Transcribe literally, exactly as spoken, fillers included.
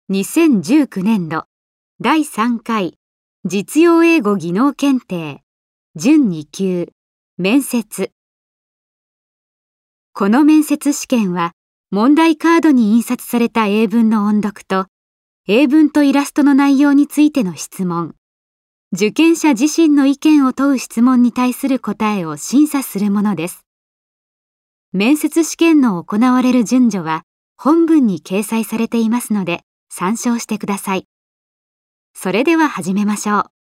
にせんじゅうきゅうねんどだいさんかい実用英語技能検定準に級面接。この面接試験は問題カードに印刷された英文の音読と英文とイラストの内容についての質問、受験者自身の意見を問う質問に対する答えを審査するものです。面接試験の行われる順序は本文に掲載されていますので参照してください。それでは始めましょう。